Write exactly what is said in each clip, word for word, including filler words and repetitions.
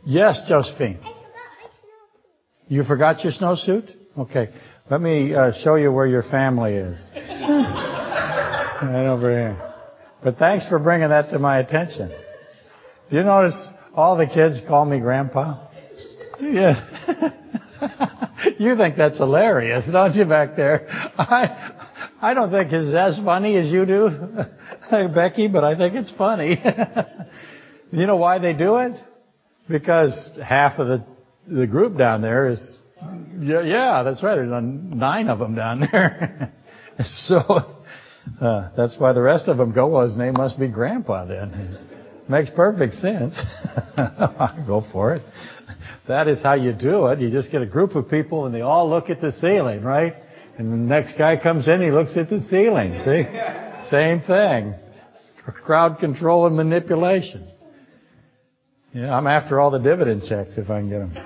Yes, Josephine. You forgot your snowsuit? Okay. Let me uh, show you where your family is. Right over here. But thanks for bringing that to my attention. Do you notice all the kids call me Grandpa? Yeah. You think that's hilarious, don't you, back there? I I don't think it's as funny as you do, Becky, but I think it's funny. You know why they do it? Because half of the the group down there is, yeah, yeah that's right, there's nine of them down there. So uh, that's why the rest of them go, well, his name must be Grandpa then. Makes perfect sense. Go for it. That is how you do it. You just get a group of people and they all look at the ceiling, right? And the next guy comes in, he looks at the ceiling. See? Same thing. Crowd control and manipulation. Yeah, I'm after all the dividend checks if I can get them.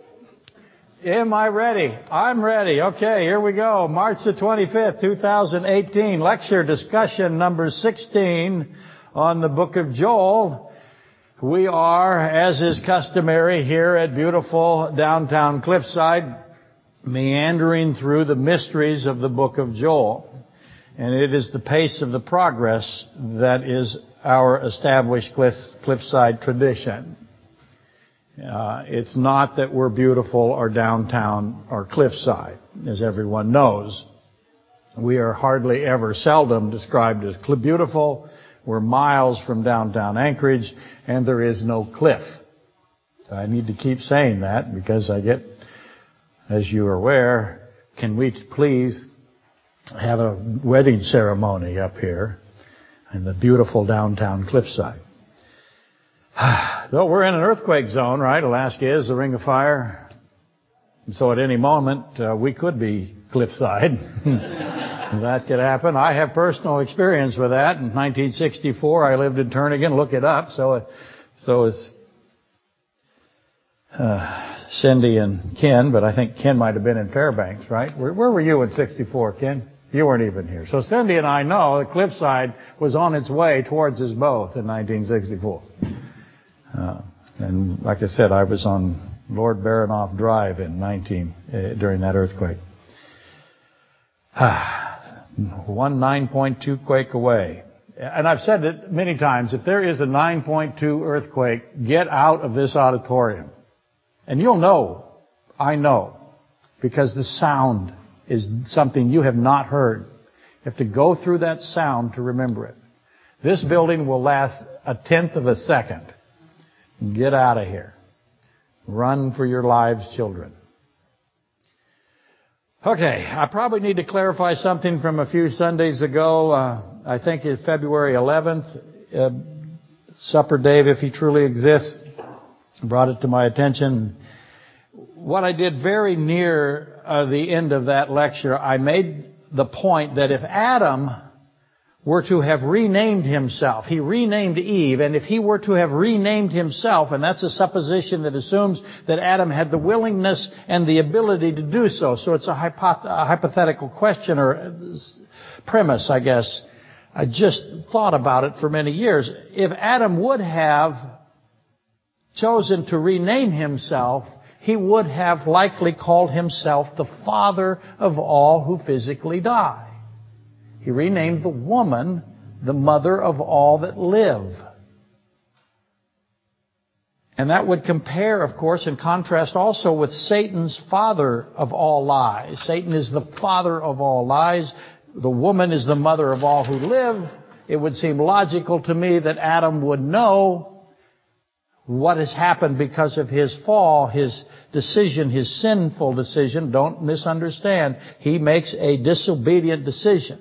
Am I ready? I'm ready. Okay, here we go. March the twenty-fifth, two thousand eighteen. Lecture discussion number sixteen on the book of Joel. We are, as is customary here at beautiful downtown Cliffside, meandering through the mysteries of the book of Joel. And it is the pace of the progress that is our established Cliff, Cliffside tradition. Uh, it's not that we're beautiful or downtown or Cliffside, as everyone knows. We are hardly ever, seldom described as beautiful. We're miles from downtown Anchorage, and there is no cliff. I need to keep saying that because I get, as you are aware, can we please have a wedding ceremony up here in the beautiful downtown Cliffside? Though we're in an earthquake zone, right? Alaska is the Ring of Fire. So at any moment, uh, we could be Cliffside. That could happen. I have personal experience with that. In nineteen sixty-four, I lived in Turnagain. Look it up. So, so is uh, Cindy and Ken, but I think Ken might have been in Fairbanks, right? Where, where were you in sixty-four, Ken? You weren't even here. So Cindy and I know that Cliffside was on its way towards us both in nineteen sixty-four. Uh, and like I said, I was on Lord Baranoff Drive in nineteen uh, during that earthquake. One nine point two quake away. And I've said it many times, if there is a nine point two earthquake, get out of this auditorium. And you'll know, I know, because the sound is something you have not heard. You have to go through that sound to remember it. This building will last a tenth of a second. Get out of here. Run for your lives, children. Okay, I probably need to clarify something from a few Sundays ago. Uh, I think it's February eleventh. Uh, Supper Dave, if he truly exists, brought it to my attention. What I did very near uh, the end of that lecture, I made the point that if Adam were to have renamed himself, he renamed Eve, and if he were to have renamed himself, and that's a supposition that assumes that Adam had the willingness and the ability to do so, so it's a, hypoth- a hypothetical question or premise, I guess. I just thought about it for many years. If Adam would have chosen to rename himself, he would have likely called himself the father of all who physically die. He renamed the woman the mother of all that live. And that would compare, of course, and contrast also with Satan's father of all lies. Satan is the father of all lies. The woman is the mother of all who live. It would seem logical to me that Adam would know what has happened because of his fall, his decision, his sinful decision. Don't misunderstand. He makes a disobedient decision.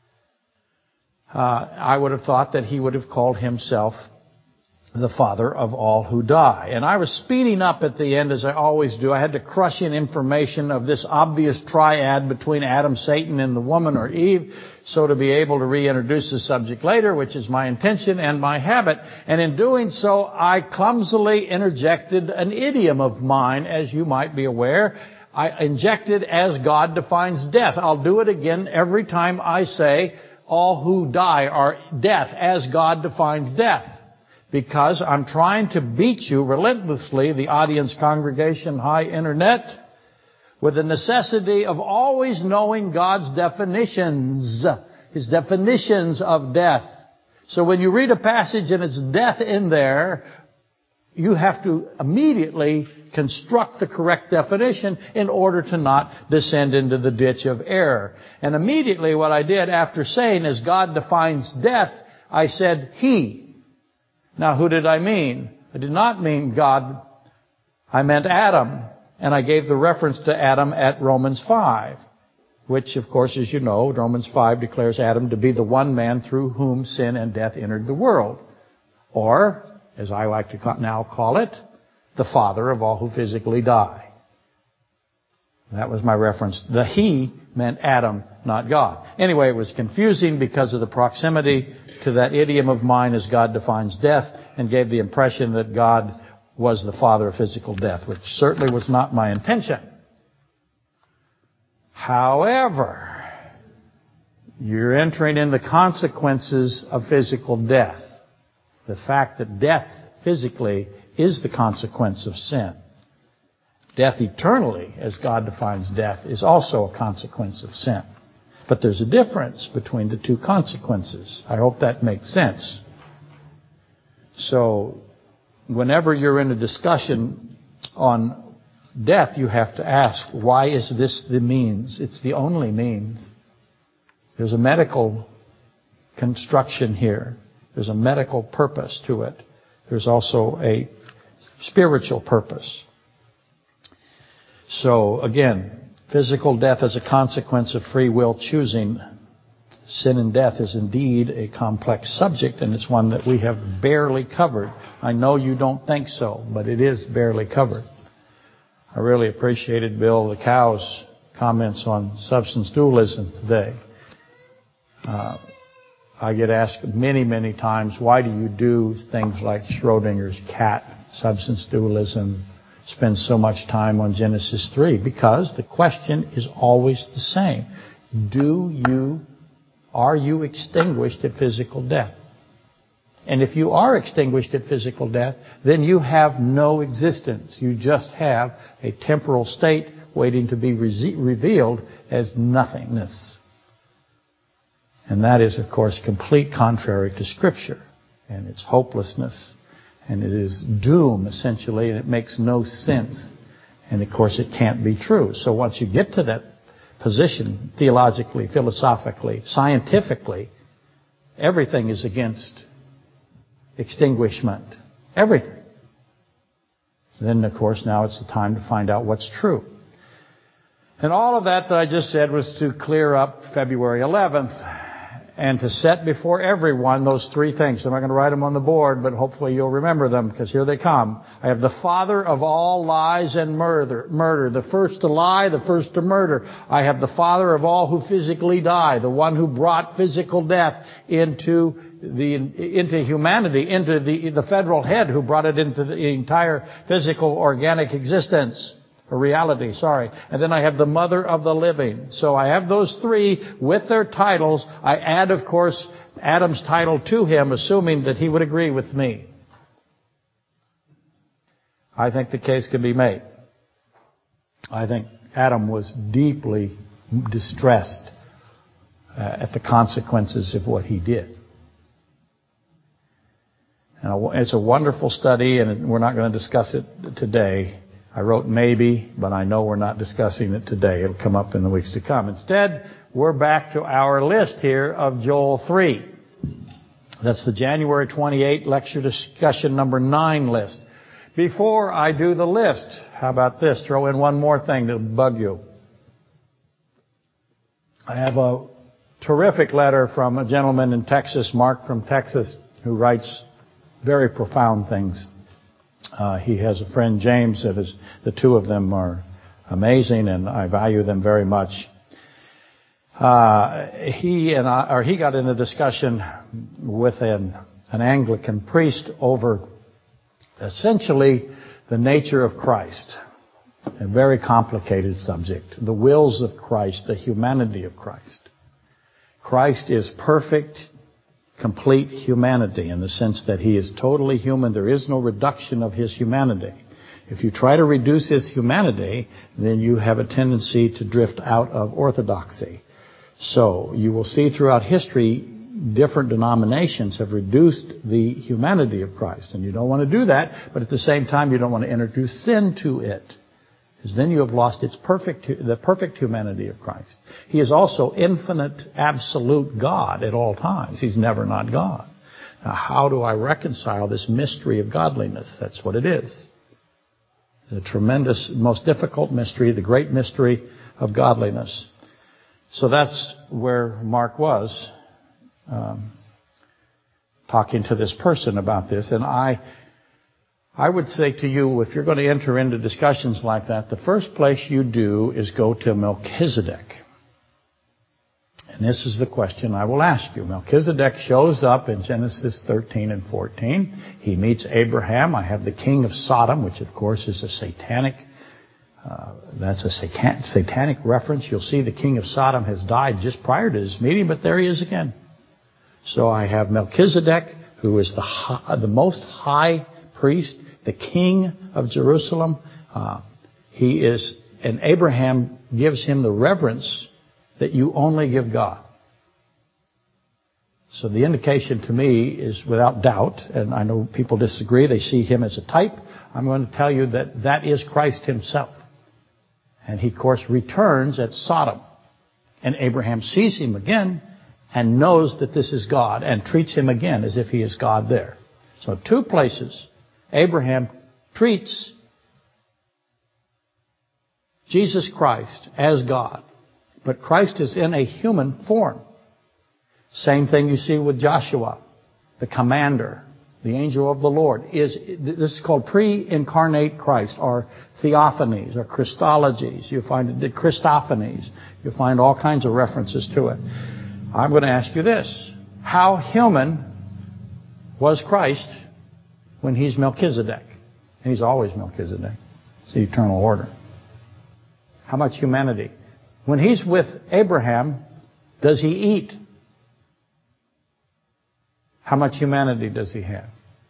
Uh, I would have thought that he would have called himself the father of all who die. And I was speeding up at the end, as I always do. I had to crush in information of this obvious triad between Adam, Satan, and the woman or Eve, so to be able to reintroduce the subject later, which is my intention and my habit. And in doing so, I clumsily interjected an idiom of mine, as you might be aware. I injected as God defines death. I'll do it again every time I say all who die are death, as God defines death. because I'm trying to beat you relentlessly, the audience, congregation, high internet, with the necessity of always knowing God's definitions, His definitions of death. So when you read a passage and it's death in there, you have to immediately construct the correct definition in order to not descend into the ditch of error. And immediately what I did after saying, as God defines death, I said, He. Now who did I mean? I did not mean God. I meant Adam. And I gave the reference to Adam at Romans five. Which, of course, as you know, Romans five declares Adam to be the one man through whom sin and death entered the world. Or, as I like to now call it, the father of all who physically die. That was my reference. The He meant Adam, not God. Anyway, it was confusing because of the proximity to that idiom of mine as God defines death, and gave the impression that God was the father of physical death, which certainly was not my intention. However, you're entering in the consequences of physical death. The fact that death physically is the consequence of sin. Death eternally, as God defines death, is also a consequence of sin. But there's a difference between the two consequences. I hope that makes sense. So, whenever you're in a discussion on death, you have to ask, why is this the means? It's the only means. There's a medical construction here. There's a medical purpose to it. There's also a spiritual purpose. So, again, physical death as a consequence of free will choosing. Sin and death is indeed a complex subject, and it's one that we have barely covered. I know you don't think so, but it is barely covered. I really appreciated Bill the Cow's comments on substance dualism today. Uh, I get asked many, many times, why do you do things like Schrodinger's cat, substance dualism, spend so much time on Genesis three? Because the question is always the same. Do you, are you extinguished at physical death? And if you are extinguished at physical death, then you have no existence. You just have a temporal state waiting to be re- revealed as nothingness. And that is, of course, complete contrary to Scripture. And it's hopelessness. And it is doom, essentially, and it makes no sense. And, of course, it can't be true. So once you get to that position, theologically, philosophically, scientifically, everything is against extinguishment. Everything. Then, of course, now it's the time to find out what's true. And all of that that I just said was to clear up February eleventh and to set before everyone those three things. I'm not going to write them on the board, but hopefully you'll remember them, because here they come. I have the father of all lies and murder. Murder. The first to lie, the first to murder. I have the father of all who physically die, the one who brought physical death into the into humanity, into the the federal head who brought it into the entire physical organic existence. Or reality, sorry. And then I have the mother of the living. So I have those three with their titles. I add, of course, Adam's title to him, assuming that he would agree with me. I think the case can be made. I think Adam was deeply distressed uh, at the consequences of what he did. Now, it's a wonderful study, and we're not going to discuss it today. I wrote maybe, but I know we're not discussing it today. It'll come up in the weeks to come. Instead, we're back to our list here of Joel three. That's the January twenty-eighth lecture discussion number nine list. Before I do the list, how about this? Throw in one more thing that'll bug you. I have a terrific letter from a gentleman in Texas, Mark from Texas, who writes very profound things. Uh, he has a friend, James, that is, the two of them are amazing, and I value them very much. Uh, he and I, or he got in a discussion with an, an Anglican priest over essentially the nature of Christ. A very complicated subject. The wills of Christ, the humanity of Christ. Christ is perfect, complete humanity in the sense that he is totally human. There is no reduction of his humanity. If you try to reduce his humanity, then you have a tendency to drift out of orthodoxy. So you will see throughout history, different denominations have reduced the humanity of Christ. And you don't want to do that, but at the same time, you don't want to introduce sin to it. Because then you have lost its perfect, the perfect humanity of Christ. He is also infinite, absolute God at all times. He's never not God. Now, how do I reconcile this mystery of godliness? That's what it is. The tremendous, most difficult mystery, the great mystery of godliness. So that's where Mark was, um, talking to this person about this. And I, I would say to you, if you're going to enter into discussions like that, the first place you do is go to Melchizedek. And this is the question I will ask you. Melchizedek shows up in Genesis thirteen and fourteen. He meets Abraham. I have the king of Sodom, which of course is a satanic, uh, that's a satan- satanic reference. You'll see the king of Sodom has died just prior to this meeting, but there he is again. So I have Melchizedek, who is the high, the most high priest, the king of Jerusalem. Uh, he is, and Abraham gives him the reverence that you only give God. So the indication to me is without doubt, and I know people disagree, they see him as a type. I'm going to tell you that that is Christ himself. And he, of course, returns at Sodom. And Abraham sees him again and knows that this is God and treats him again as if he is God there. So two places Abraham treats Jesus Christ as God. But Christ is in a human form. Same thing you see with Joshua, the commander, the angel of the Lord. Is this is called pre-incarnate Christ, or theophanies, or Christologies. You find it Christophanies. You find all kinds of references to it. I'm going to ask you this. How human was Christ when he's Melchizedek? And he's always Melchizedek. It's the eternal order. How much humanity? When he's with Abraham, does he eat? How much humanity does he have?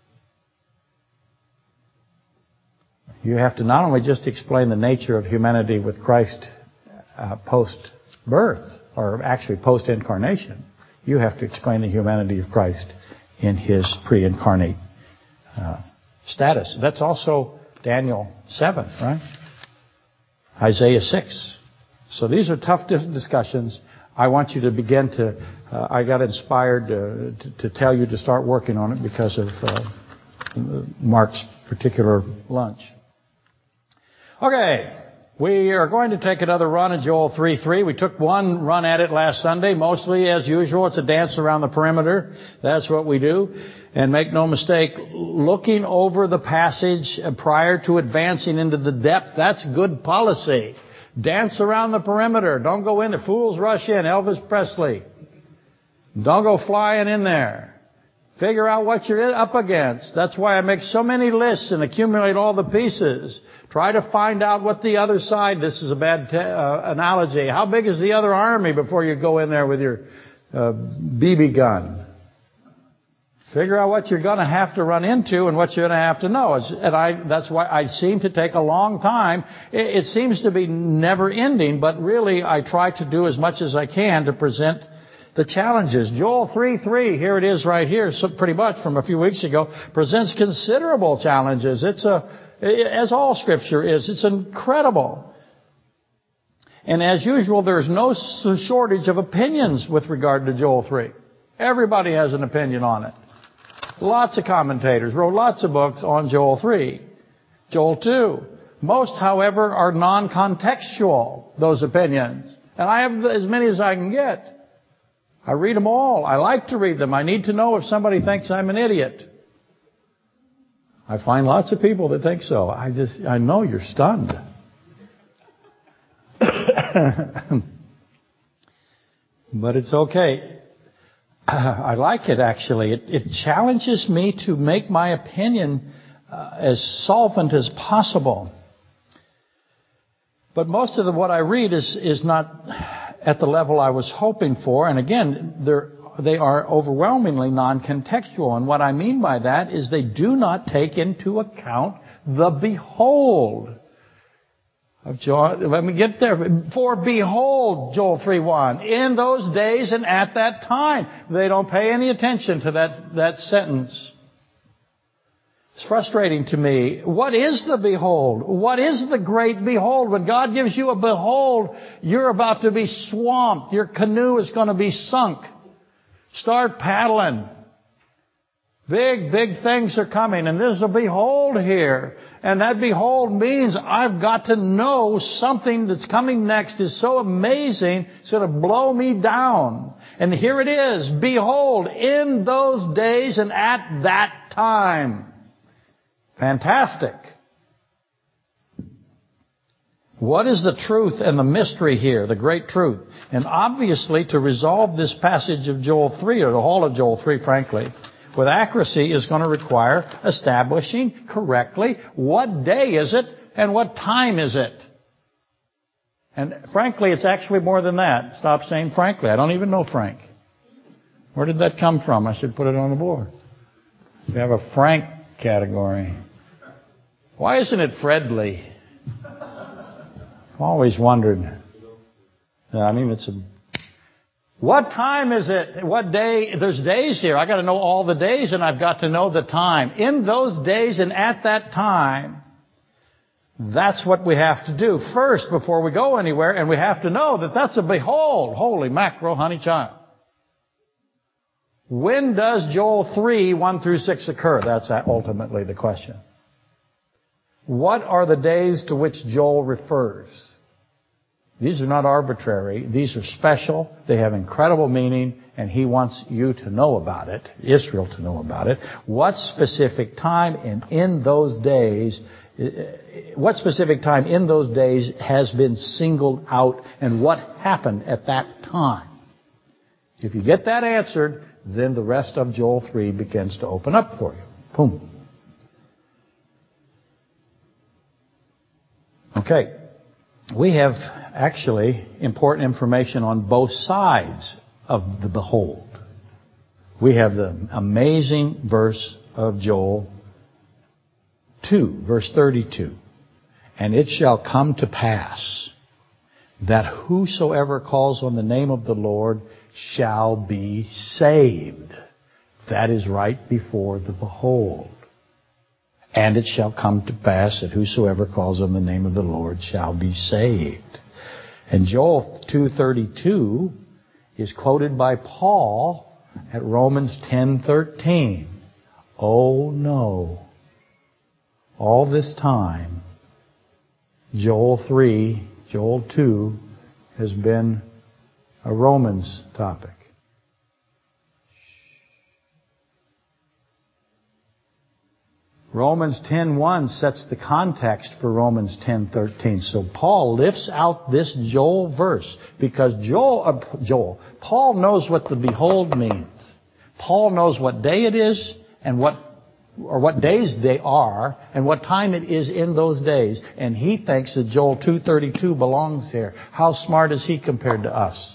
You have to not only just explain the nature of humanity with Christ uh, post-birth, or actually post-incarnation. You have to explain the humanity of Christ in his pre-incarnate uh, status. That's also Daniel seven, right? Isaiah six. So these are tough discussions. I want you to begin to, uh, I got inspired to, to, to tell you to start working on it because of uh, Mark's particular lunch. Okay, we are going to take another run at Joel three three. We took one run at it last Sunday. Mostly, as usual, it's a dance around the perimeter. That's what we do. And make no mistake, looking over the passage prior to advancing into the depth, that's good policy. Dance around the perimeter. Don't go in there. Fools rush in. Elvis Presley. Don't go flying in there. Figure out what you're up against. That's why I make so many lists and accumulate all the pieces. Try to find out what the other side, this is a bad te- uh, analogy, how big is the other army before you go in there with your uh, B B gun? Figure out what you're going to have to run into and what you're going to have to know. It's, and I, that's why I seem to take a long time. It, it seems to be never ending, but really I try to do as much as I can to present the challenges. Joel three three, here it is right here, so pretty much from a few weeks ago, presents considerable challenges. It's a, as all Scripture is, it's incredible. And as usual, there's no shortage of opinions with regard to Joel three. Everybody has an opinion on it. Lots of commentators wrote lots of books on Joel three. Joel two. Most, however, are non-contextual, those opinions. And I have as many as I can get. I read them all. I like to read them. I need to know if somebody thinks I'm an idiot. I find lots of people that think so. I just, I know you're stunned. But it's okay. I like it, actually. It, it challenges me to make my opinion uh, as solvent as possible. But most of the, what I read is, is not at the level I was hoping for. And again, there they are overwhelmingly non-contextual. And what I mean by that is they do not take into account the behold of Joel. Let me get there. For behold, Joel three one, in those days and at that time. They don't pay any attention to that, that sentence. It's frustrating to me. What is the behold? What is the great behold? When God gives you a behold, you're about to be swamped. Your canoe is going to be sunk. Start paddling. Big, big things are coming. And there's a behold here. And that behold means I've got to know something that's coming next is so amazing, it's going to blow me down. And here it is. Behold, in those days and at that time. Fantastic. What is the truth and the mystery here, the great truth? And obviously, to resolve this passage of Joel three, or the whole of Joel three, frankly, with accuracy is going to require establishing correctly what day is it and what time is it. And frankly, it's actually more than that. Stop saying frankly. I don't even know Frank. Where did that come from? I should put it on the board. We have a Frank category. Why isn't it Fredly? I've always wondered. I mean, it's a... What time is it? What day? There's days here. I've got to know all the days, and I've got to know the time. In those days and at that time, that's what we have to do first before we go anywhere, and we have to know that that's a behold. Holy mackerel, honey child. When does Joel three, one through six occur? That's ultimately the question. What are the days to which Joel refers? These are not arbitrary. These are special. They have incredible meaning, and he wants you to know about it, Israel to know about it. What specific time and in those days, what specific time in those days has been singled out, and what happened at that time? If you get that answered, then the rest of Joel three begins to open up for you. Boom. Okay. We have actually important information on both sides of the behold. We have the amazing verse of Joel two, verse thirty-two. And it shall come to pass that whosoever calls on the name of the Lord shall be saved. That is right before the behold. And it shall come to pass that whosoever calls on the name of the Lord shall be saved. And Joel two thirty-two is quoted by Paul at Romans ten thirteen. Oh no. All this time, Joel three, Joel two has been a Romans topic. Romans ten one sets the context for Romans ten thirteen. So Paul lifts out this Joel verse because Joel, uh, Joel, Paul knows what the behold means. Paul knows what day it is and what, or what days they are and what time it is in those days. And he thinks that Joel two thirty-two belongs here. How smart is he compared to us?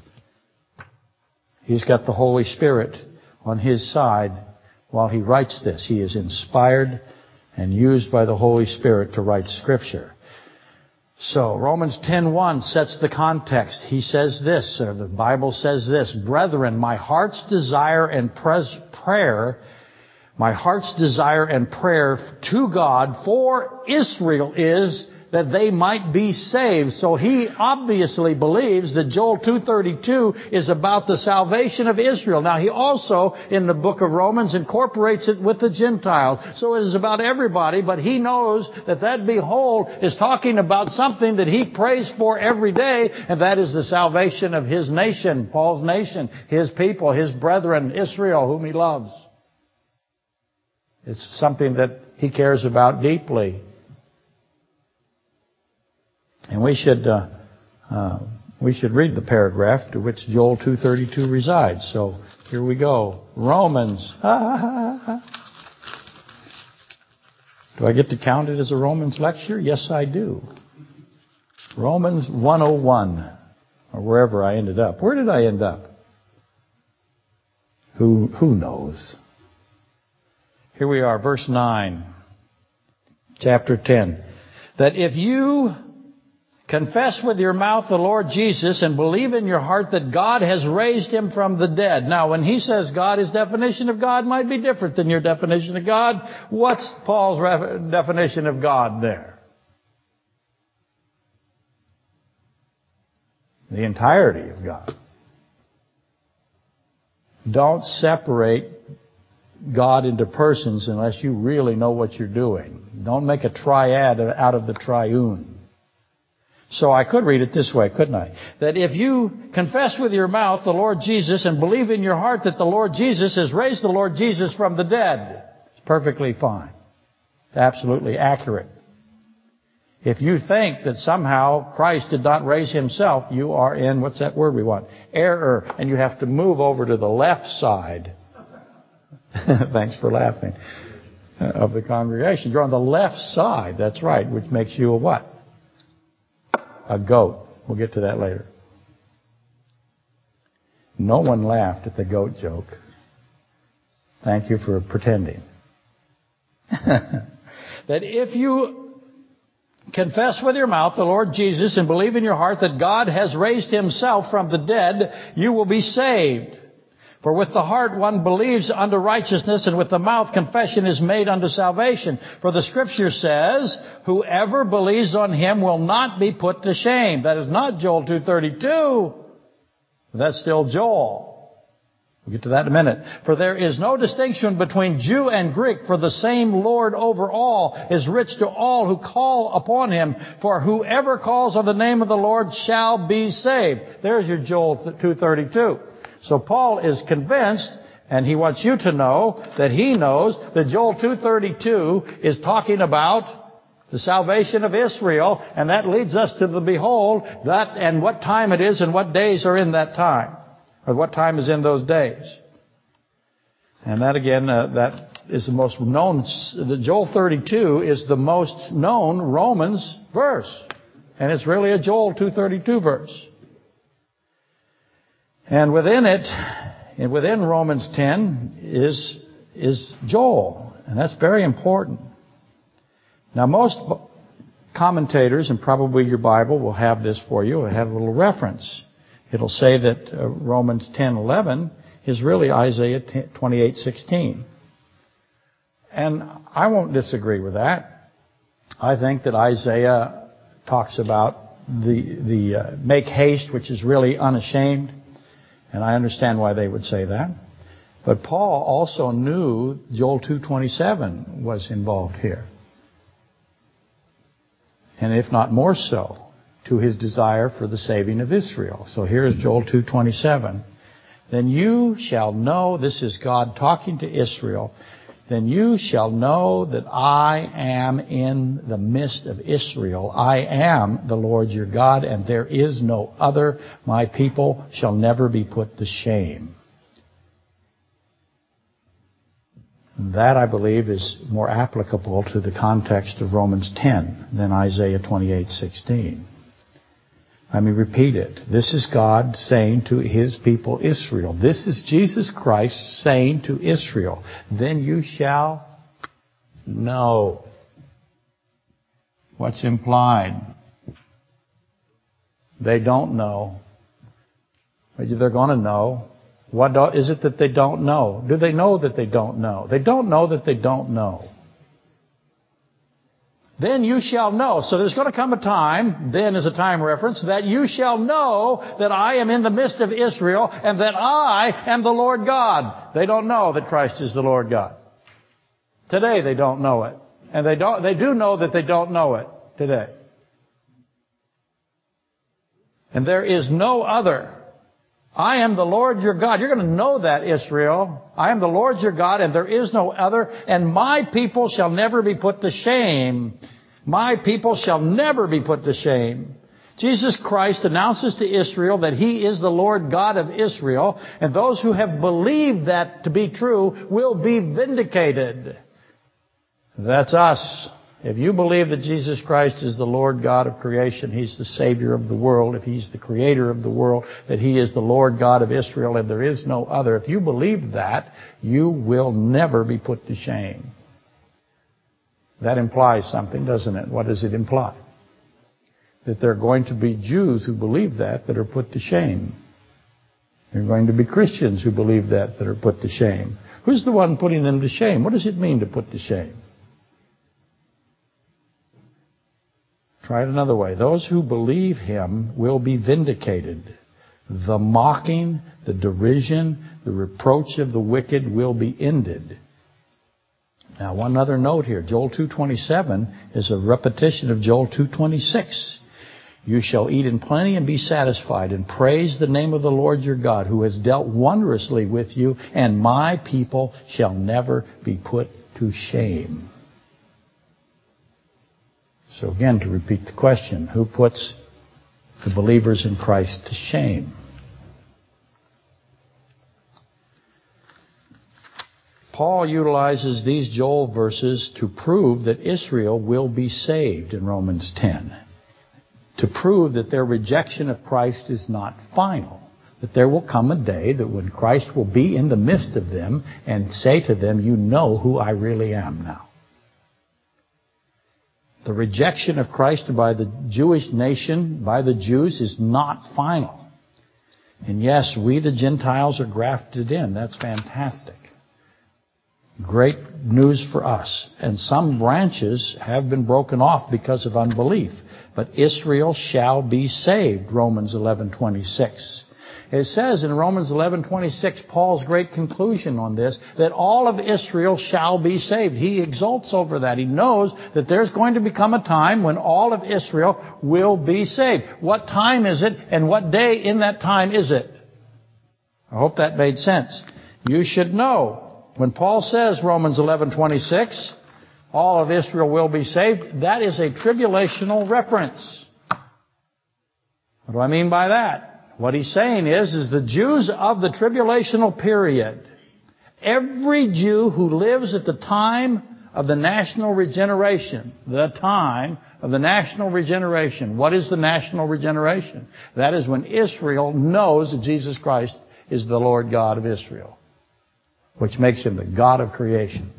He's got the Holy Spirit on his side while he writes this. He is inspired and used by the Holy Spirit to write Scripture. So Romans ten one sets the context. He says this, or the Bible says this, Brethren, my heart's desire and pres- prayer, my heart's desire and prayer to God for Israel is that they might be saved. So he obviously believes that Joel two thirty-two is about the salvation of Israel. Now he also, in the book of Romans, incorporates it with the Gentiles. So it is about everybody, but he knows that that behold is talking about something that he prays for every day, and that is the salvation of his nation, Paul's nation, his people, his brethren, Israel, whom he loves. It's something that he cares about deeply. And we should uh, uh, we should read the paragraph to which Joel two thirty-two resides. So here we go. Romans. Do I get to count it as a Romans lecture? Yes, I do. Romans one oh one, or wherever I ended up. Where did I end up? Who, who knows? Here we are, verse nine, chapter ten. That if you confess with your mouth the Lord Jesus and believe in your heart that God has raised him from the dead. Now, when he says God, his definition of God might be different than your definition of God. What's Paul's definition of God there? The entirety of God. Don't separate God into persons unless you really know what you're doing. Don't make a triad out of the triune. So I could read it this way, couldn't I? That if you confess with your mouth the Lord Jesus and believe in your heart that the Lord Jesus has raised the Lord Jesus from the dead, it's perfectly fine. It's absolutely accurate. If you think that somehow Christ did not raise himself, you are in, what's that word we want? Error. And you have to move over to the left side. Thanks for laughing. Of the congregation. You're on the left side. That's right. Which makes you a what? A goat. We'll get to that later. No one laughed at the goat joke. Thank you for pretending. That if you confess with your mouth the Lord Jesus and believe in your heart that God has raised himself from the dead, you will be saved. For with the heart one believes unto righteousness, and with the mouth confession is made unto salvation. For the Scripture says, whoever believes on him will not be put to shame. That is not Joel two thirty-two. That's still Joel. We'll get to that in a minute. For there is no distinction between Jew and Greek, for the same Lord over all is rich to all who call upon him. For whoever calls on the name of the Lord shall be saved. There's your Joel two thirty-two. So Paul is convinced, and he wants you to know that he knows that Joel two thirty-two is talking about the salvation of Israel, and that leads us to the behold, that and what time it is and what days are in that time, or what time is in those days. And that again, uh, that is the most known, the Joel thirty-two is the most known Romans verse, and it's really a Joel two thirty-two verse. And within it, and within Romans ten, is, is Joel. And that's very important. Now most commentators, and probably your Bible will have this for you, will have a little reference. It'll say that uh, Romans ten eleven is really Isaiah twenty-eight sixteen. And I won't disagree with that. I think that Isaiah talks about the, the uh, make haste, which is really unashamed. And I understand why they would say that. But Paul also knew Joel two twenty-seven was involved here. And if not more so, to his desire for the saving of Israel. So here's Joel two twenty-seven. Then you shall know, this is God talking to Israel, then you shall know that I am in the midst of Israel. I am the Lord your God, and there is no other. My people shall never be put to shame. That, I believe, is more applicable to the context of Romans ten than Isaiah twenty-eight sixteen. Let me repeat it. This is God saying to his people Israel. This is Jesus Christ saying to Israel, then you shall know. What's implied? They don't know. But they're going to know. What is it that they don't know? Do they know that they don't know? They don't know that they don't know. Then you shall know. So there's going to come a time, then is a time reference, that you shall know that I am in the midst of Israel and that I am the Lord God. They don't know that Christ is the Lord God. Today they don't know it. And they don't, they do know that they don't know it today. And there is no other. I am the Lord your God. You're going to know that, Israel. I am the Lord your God, and there is no other. And my people shall never be put to shame. My people shall never be put to shame. Jesus Christ announces to Israel that he is the Lord God of Israel. And those who have believed that to be true will be vindicated. That's us. If you believe that Jesus Christ is the Lord God of creation, He's the Savior of the world, if He's the Creator of the world, that He is the Lord God of Israel and there is no other, if you believe that, you will never be put to shame. That implies something, doesn't it? What does it imply? That there are going to be Jews who believe that that are put to shame. There are going to be Christians who believe that that are put to shame. Who's the one putting them to shame? What does it mean to put to shame? Try it another way. Those who believe Him will be vindicated. The mocking, the derision, the reproach of the wicked will be ended. Now, one other note here. Joel two twenty-seven is a repetition of Joel two twenty-six. You shall eat in plenty and be satisfied, and praise the name of the Lord your God, who has dealt wondrously with you, and my people shall never be put to shame. So again, to repeat the question, who puts the believers in Christ to shame? Paul utilizes these Joel verses to prove that Israel will be saved in Romans ten. To prove that their rejection of Christ is not final. That there will come a day that when Christ will be in the midst of them and say to them, you know who I really am now. The rejection of Christ by the Jewish nation, by the Jews, is not final. And yes, we the Gentiles are grafted in. That's fantastic. Great news for us. And some branches have been broken off because of unbelief. But Israel shall be saved, Romans eleven twenty-six. It says in Romans eleven twenty-six, Paul's great conclusion on this, that all of Israel shall be saved. He exults over that. He knows that there's going to become a time when all of Israel will be saved. What time is it, and what day in that time is it? I hope that made sense. You should know, when Paul says, Romans eleven twenty-six, all of Israel will be saved, that is a tribulational reference. What do I mean by that? What he's saying is, is the Jews of the tribulational period, every Jew who lives at the time of the national regeneration, the time of the national regeneration. What is the national regeneration? That is when Israel knows that Jesus Christ is the Lord God of Israel, which makes Him the God of creation.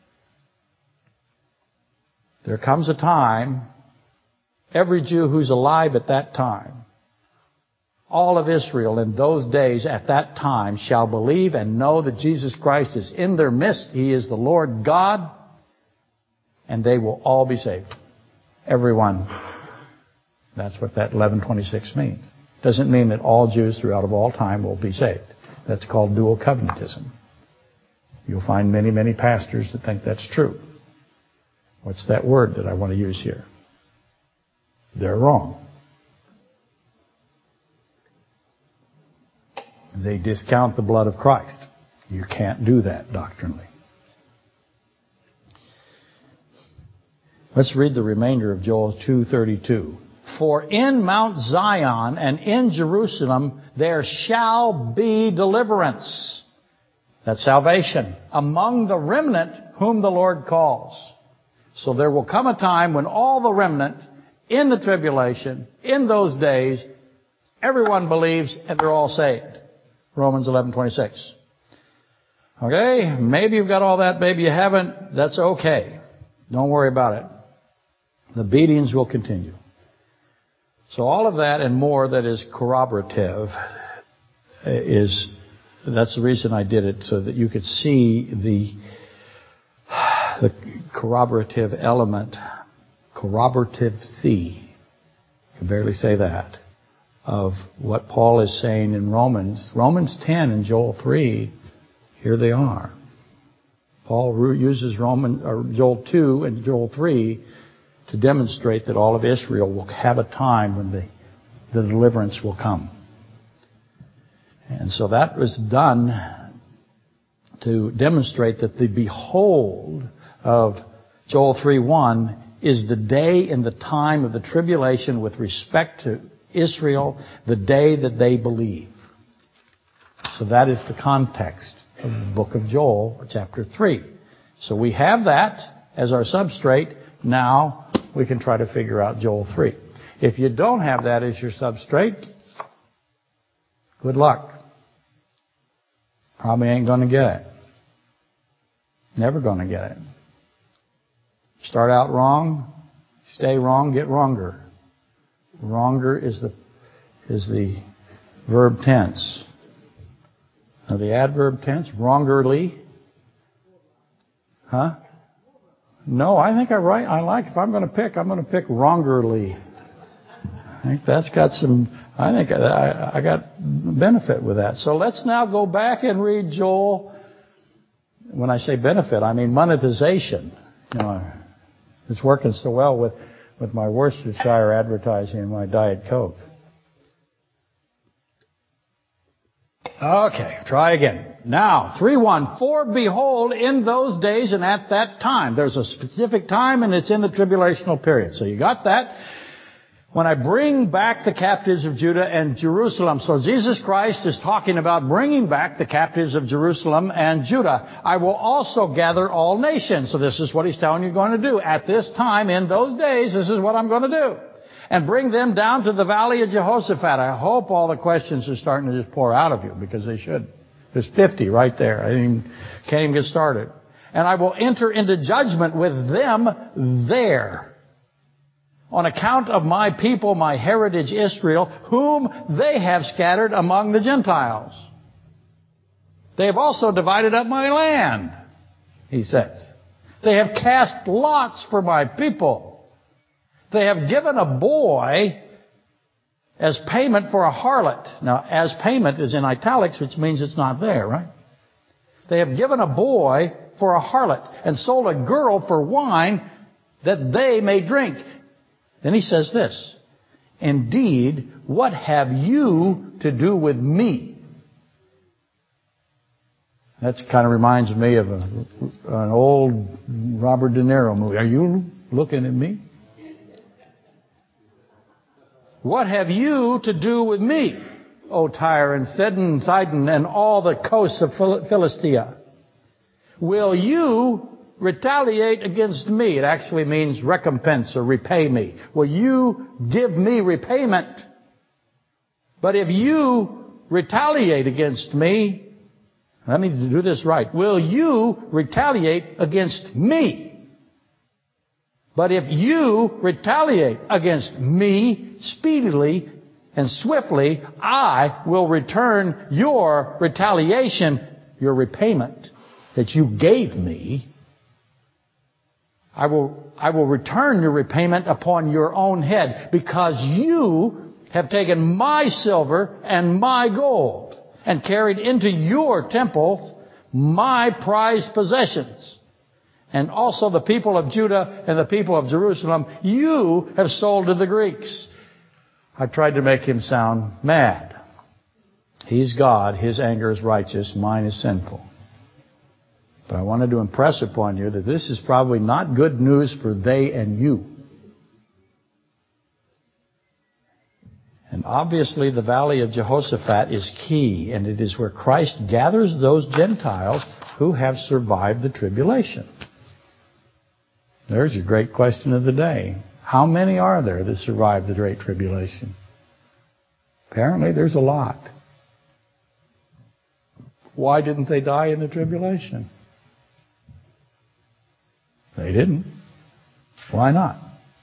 There comes a time, every Jew who's alive at that time, all of Israel in those days at that time shall believe and know that Jesus Christ is in their midst. He is the Lord God, and they will all be saved. Everyone. That's what that eleven twenty-six means. Doesn't mean that all Jews throughout of all time will be saved. That's called dual covenantism. You'll find many, many pastors that think that's true. What's that word that I want to use here? They're wrong. They discount the blood of Christ. You can't do that doctrinally. Let's read the remainder of Joel two thirty-two. For in Mount Zion and in Jerusalem there shall be deliverance. That's salvation. Among the remnant whom the Lord calls. So there will come a time when all the remnant in the tribulation, in those days, everyone believes and they're all saved. Romans eleven twenty-six. Okay, maybe you've got all that, maybe you haven't. That's okay. Don't worry about it. The beatings will continue. So all of that and more that is corroborative is, that's the reason I did it, so that you could see the, the corroborative element, corroborative C, I can barely say that, of what Paul is saying in Romans. Romans ten and Joel three, here they are. Paul uses Roman, or Joel two and Joel three to demonstrate that all of Israel will have a time when the, the deliverance will come. And so that was done to demonstrate that the behold of Joel three one is the day and the time of the tribulation with respect to Israel, the day that they believe. So that is the context of the book of Joel, chapter three. So we have that as our substrate. Now we can try to figure out Joel three. If you don't have that as your substrate, good luck. Probably ain't going to get it. Never going to get it. Start out wrong, stay wrong, get wronger. Wronger is the is the verb tense. Now the adverb tense, wrongerly. Huh? No, I think I write. I like. If I'm going to pick, I'm going to pick wrongerly. I think that's got some. I think I, I got benefit with that. So let's now go back and read Joel. When I say benefit, I mean monetization. You know, it's working so well with with my Worcestershire advertising and my Diet Coke. Okay, try again. Now, three one. For behold, in those days and at that time. There's a specific time and it's in the tribulational period. So you got that? When I bring back the captives of Judah and Jerusalem. So Jesus Christ is talking about bringing back the captives of Jerusalem and Judah. I will also gather all nations. So this is what he's telling you going to do. At this time, in those days, this is what I'm going to do. And bring them down to the valley of Jehoshaphat. I hope all the questions are starting to just pour out of you, because they should. There's fifty right there. I didn't, can't even get started. And I will enter into judgment with them there, on account of my people, my heritage Israel, whom they have scattered among the Gentiles. They have also divided up my land, he says. They have cast lots for my people. They have given a boy as payment for a harlot. Now, as payment is in italics, which means it's not there, right? They have given a boy for a harlot and sold a girl for wine that they may drink. Then he says this, indeed, what have you to do with me? That kind of reminds me of a, an old Robert De Niro movie. Are you looking at me? What have you to do with me, O Tyre and Sidon, Sidon, and all the coasts of Philistia? Will you retaliate against me? It actually means recompense or repay me. Will you give me repayment? But if you retaliate against me, let me do this right. Will you retaliate against me? But if you retaliate against me speedily and swiftly, I will return your retaliation, your repayment that you gave me. I will, I will return your repayment upon your own head, because you have taken my silver and my gold and carried into your temples my prized possessions. And also the people of Judah and the people of Jerusalem you have sold to the Greeks. I tried to make him sound mad. He's God. His anger is righteous. Mine is sinful. But I wanted to impress upon you that this is probably not good news for they and you. And obviously the valley of Jehoshaphat is key, and it is where Christ gathers those Gentiles who have survived the tribulation. There's your great question of the day. How many are there that survived the Great Tribulation? Apparently there's a lot. Why didn't they die in the tribulation? They didn't. Why not?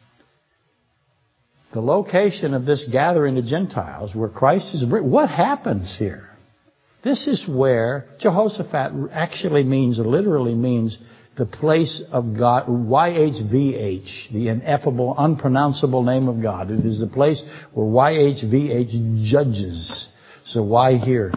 The location of this gathering of Gentiles where Christ is... What happens here? This is where Jehoshaphat actually means, or literally means, the place of God, Y H V H, the ineffable, unpronounceable name of God. It is the place where Y H V H judges. So why here?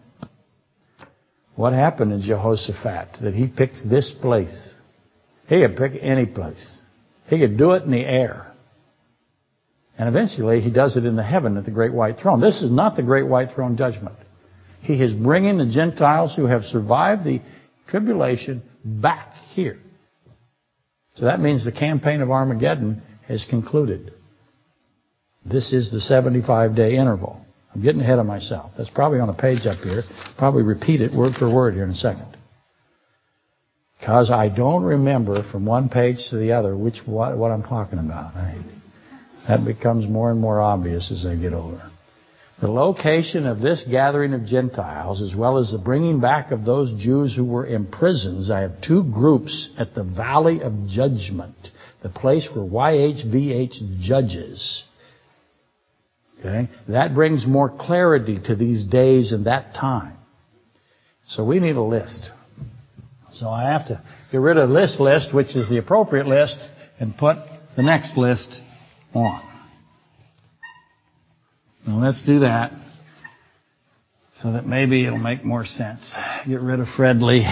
What happened in Jehoshaphat that he picks this place? He could pick any place. He could do it in the air. And eventually he does it in the heaven at the great white throne. This is not the great white throne judgment. He is bringing the Gentiles who have survived the tribulation back here. So that means the campaign of Armageddon has concluded. This is the seventy-five day interval. I'm getting ahead of myself. That's probably on a page up here. Probably repeat it word for word here in a second. Because I don't remember from one page to the other which what, what I'm talking about. I, that becomes more and more obvious as I get older. The location of this gathering of Gentiles, as well as the bringing back of those Jews who were in prisons, I have two groups at the Valley of Judgment, the place where Y H V H judges. Okay? That brings more clarity to these days and that time. So we need a list. So I have to get rid of this list, which is the appropriate list, and put the next list on. Now let's do that so that maybe it'll make more sense. Get rid of Fredley.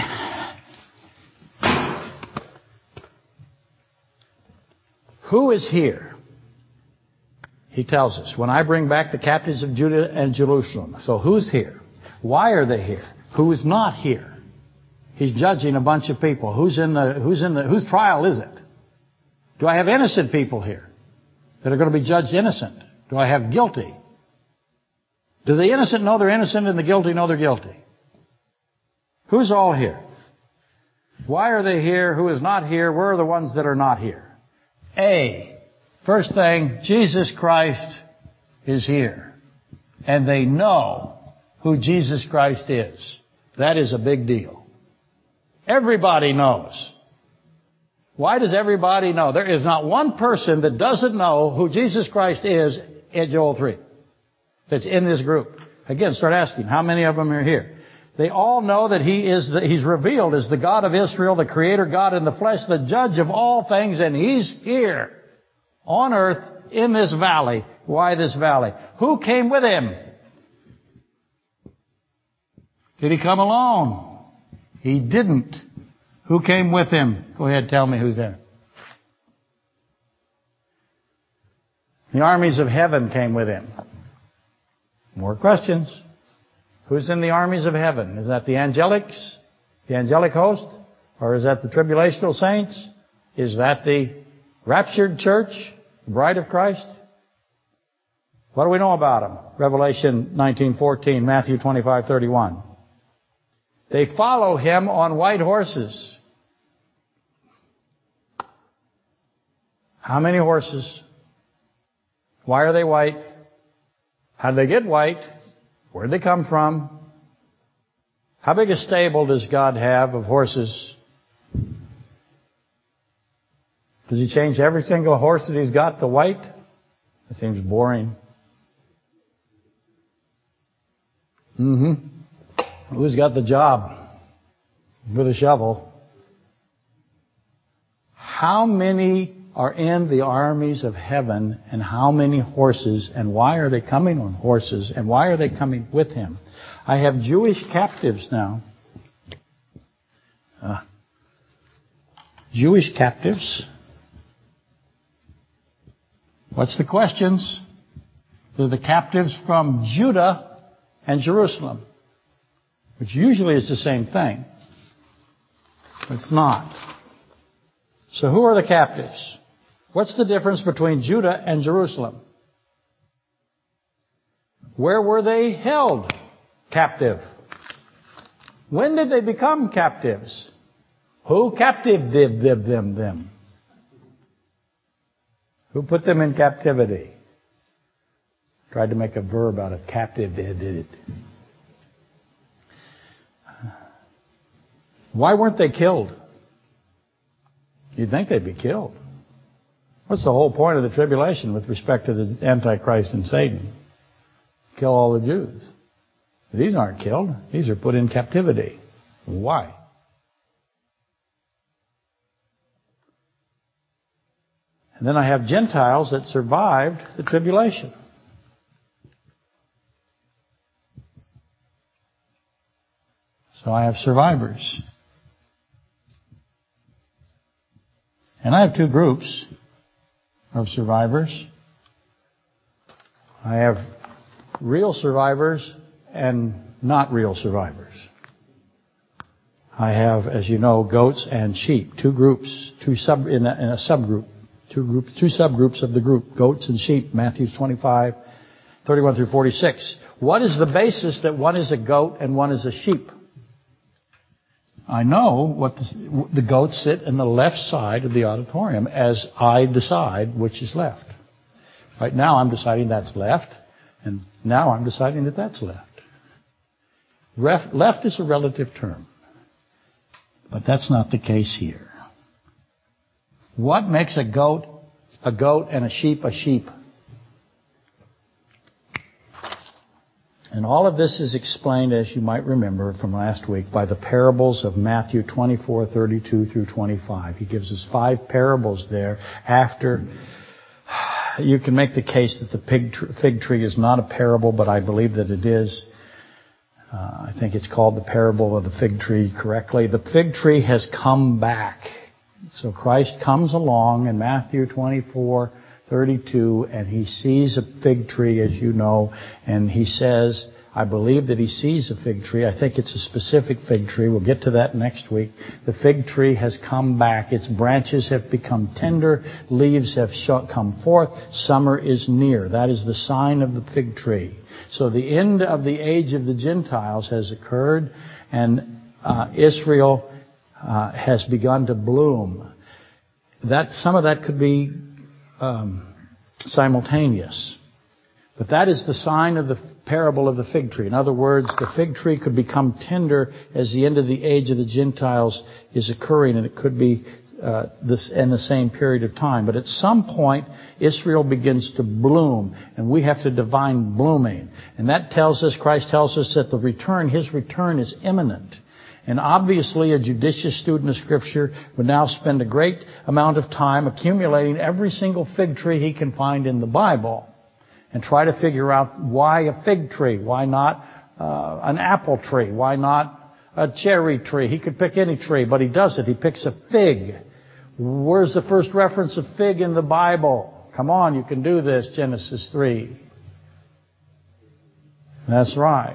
Who is here? He tells us, when I bring back the captives of Judah and Jerusalem. So who's here? Why are they here? Who is not here? He's judging a bunch of people. Who's in the, who's in the, whose trial is it? Do I have innocent people here that are going to be judged innocent? Do I have guilty? Do the innocent know they're innocent and the guilty know they're guilty? Who's all here? Why are they here? Who is not here? Where are the ones that are not here? A, first thing, Jesus Christ is here. And they know who Jesus Christ is. That is a big deal. Everybody knows. Why does everybody know? There is not one person that doesn't know who Jesus Christ is in Joel three. That's in this group. Again, start asking, how many of them are here? They all know that He is the, He's revealed as the God of Israel, the Creator God in the flesh, the judge of all things, and He's here on earth in this valley. Why this valley? Who came with Him? Did He come alone? He didn't. Who came with Him? Go ahead, tell me who's there. The armies of heaven came with Him. More questions. Who's in the armies of heaven? Is that the angelics? The angelic host? Or is that the tribulational saints? Is that the raptured church? The bride of Christ? What do we know about them? Revelation nineteen fourteen, Matthew twenty-five thirty-one. They follow Him on white horses. How many horses? Why are they white? How did they get white? Where did they come from? How big a stable does God have of horses? Does He change every single horse that He's got to white? That seems boring. Mm-hmm. Who's got the job with a shovel? How many are in the armies of heaven, and how many horses, and why are they coming on horses, and why are they coming with Him? I have Jewish captives now. Uh, Jewish captives. What's the questions? They're the captives from Judah and Jerusalem, which usually is the same thing. But it's not. So who are the captives? What's the difference between Judah and Jerusalem? Where were they held captive? When did they become captives? Who captive did them them? Who put them in captivity? Tried to make a verb out of captive did it. Why weren't they killed? You'd think they'd be killed. What's the whole point of the tribulation with respect to the Antichrist and Satan? Kill all the Jews. These aren't killed. These are put in captivity. Why? And then I have Gentiles that survived the tribulation. So I have survivors. And I have two groups of survivors. I have real survivors and not real survivors. I have, as you know, goats and sheep. Two groups, two sub in a, in a subgroup, two groups, two subgroups of the group, goats and sheep. Matthew twenty-five, thirty-one through forty-six. What is the basis that one is a goat and one is a sheep? I know what the, the goats sit in the left side of the auditorium as I decide which is left. Right now I'm deciding that's left, and now I'm deciding that that's left. Ref, left is a relative term, but that's not the case here. What makes a goat a goat and a sheep a sheep? And all of this is explained, as you might remember from last week, by the parables of Matthew twenty-four, thirty-two through twenty-five. He gives us five parables there after. You can make the case that the fig tree, fig tree is not a parable, but I believe that it is. Uh, I think it's called the parable of the fig tree correctly. The fig tree has come back. So Christ comes along in Matthew twenty-four, thirty-two, and he sees a fig tree, as you know, and he says, I believe that he sees a fig tree. I think it's a specific fig tree. We'll get to that next week. The fig tree has come back. Its branches have become tender. Leaves have come forth. Summer is near. That is the sign of the fig tree. So the end of the age of the Gentiles has occurred, and uh, Israel uh, has begun to bloom. That some of that could be um, simultaneous. But that is the sign of the parable of the fig tree. In other words, the fig tree could become tender as the end of the age of the Gentiles is occurring, and it could be uh, this in the same period of time. But at some point, Israel begins to bloom, and we have to divine blooming. And that tells us, Christ tells us that the return, His return is imminent. And obviously, a judicious student of Scripture would now spend a great amount of time accumulating every single fig tree he can find in the Bible and try to figure out why a fig tree, why not uh, an apple tree, why not a cherry tree. He could pick any tree, but he doesn't. He picks a fig. Where's the first reference of fig in the Bible? Come on, you can do this, Genesis three. That's right.